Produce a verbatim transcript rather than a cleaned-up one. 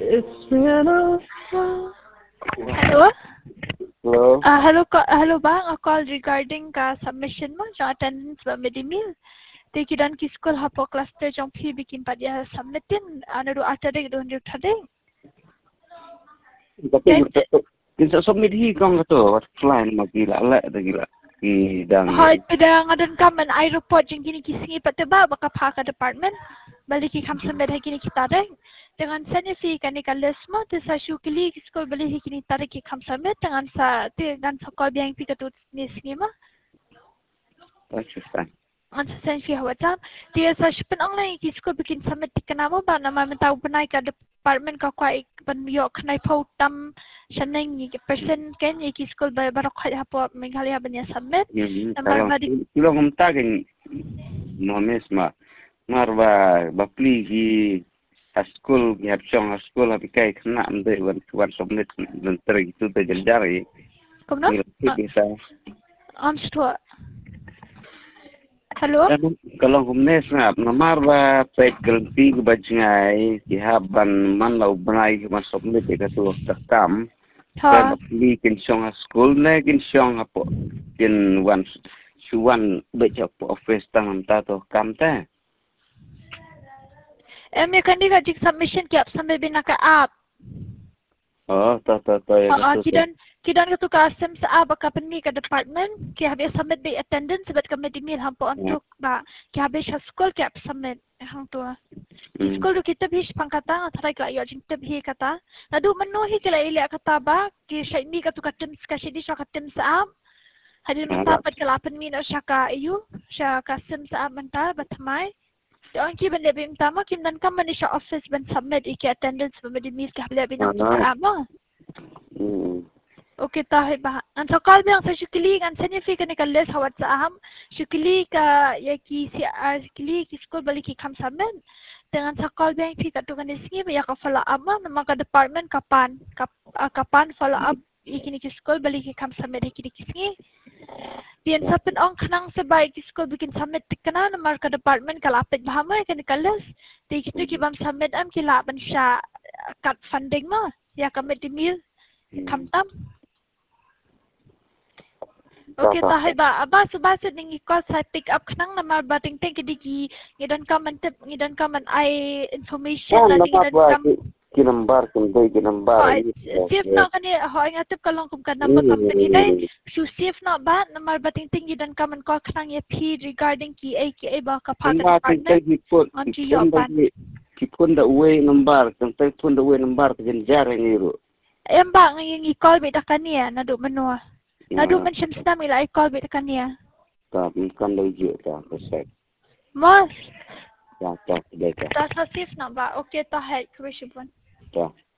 It's been a while. Hello? Hello? Uh, hello, ka- hello bang. A call regarding ka submission mo sa attendance ba medimil. Tiki dan ki school hapo cluster jong phi bikin pa dia submitin ano do atade do ndio thade. Tapi kita submit hi kong to wat client ma gila la da gila ki dang. Hoy pada ngadan kaman I report jeng kini kisingi pateba baka phaka department. Balik ki kam submit hai kini kita deng. Dengan sanya fi kani kalis mo te sa shukili ki school bali hi kini tare ki kam submit dengan sa te dan sa call biang pi katut ni singi ma. Pakistan. Ang sa fi hawatan dia sa shupen online ki school bikin submit tikanamo ba na mamentaw panay ka department ka kwai panyo kanay po tam shaneng ni person ken ki school ba barok khay hapo menghalia banya submit Namar madi kilo ngumta ken nomes ma marba bapli ki school ki hapsong school hapi kai khna amde wan wan submit nantar itu te jaldari. Kumno? Am sto Hello? Kalau humnes na namar ba pekel pi bajngai ki haban man lau banai mas submit ka tu takam. Ha. Li kin song school na kin song apo kin wan suwan beja po office tang ta to kam ta. Em ya kandi ka jik submission ki ap sambe binaka app. Oh, ta ta ta ya. Ah, kidan kidan ka tu ka sem sa app ka penmi ka department ki habe submit be attendance sebab ka medimil hampo untuk ba ki habe sha school ki ap submit hang tu. School tu kita bhi pangkata atharai ka yo jing tebhi kata. Nadu menuhi kala ile kata ba ki shaini ka tu ka tem ka shidi sha ka tem sa app. Hadil minta pat kala penmi na sha ka ayu sha ka sem sa app menta batmai. Ang ki bende bim tama kim dan kam mani sha office ben submit iki attendance ba medimil ki habe bin ang sa app ma. Okay tahi ba. Ang sakal biang sa shukili ang significant ni kalis hawat sa aham. Shukili ka ya ki si shukili ki school balik ki kam submit. Dengan sakal biang pi ka tu kan isingi ba ya ka follow up ma maka department kapan kap, uh, kapan follow up ikini ki school balik ki kam submit ikini ki singi. Bian sapin ong kanang sebay ki school bikin submit tikana na marka department kalapit bahamay kan kalis. Di kitu ki bam submit am ki laban siya cut funding ma. Ya kami dimil kamtam. Okay tahi ba aba subasa ning ikot sa pick up kanang namar bating ting kidiki ngidan ka man tip ngidan ka man ay information na ngidan ka kinambar kunday kinambar safe na kani ho nga tip kalong kum kana ba company dai su safe na ba namar bating ting ngidan ka man ko kanang ya p regarding ki ay ki ay ba ka pa ka partner on ji yo pan kipun da uwe nambar kantay pun da uwe nambar kin jare ngiro em ba nging i-call bita kaniya nadu manua. Nadu man siya sa nila i-call bita kaniya. Tapi kan lagi ta pesek. Mas. Ya ta deka. Ta sa safe na ba? Okay ta hai, kuwisipon. Ta.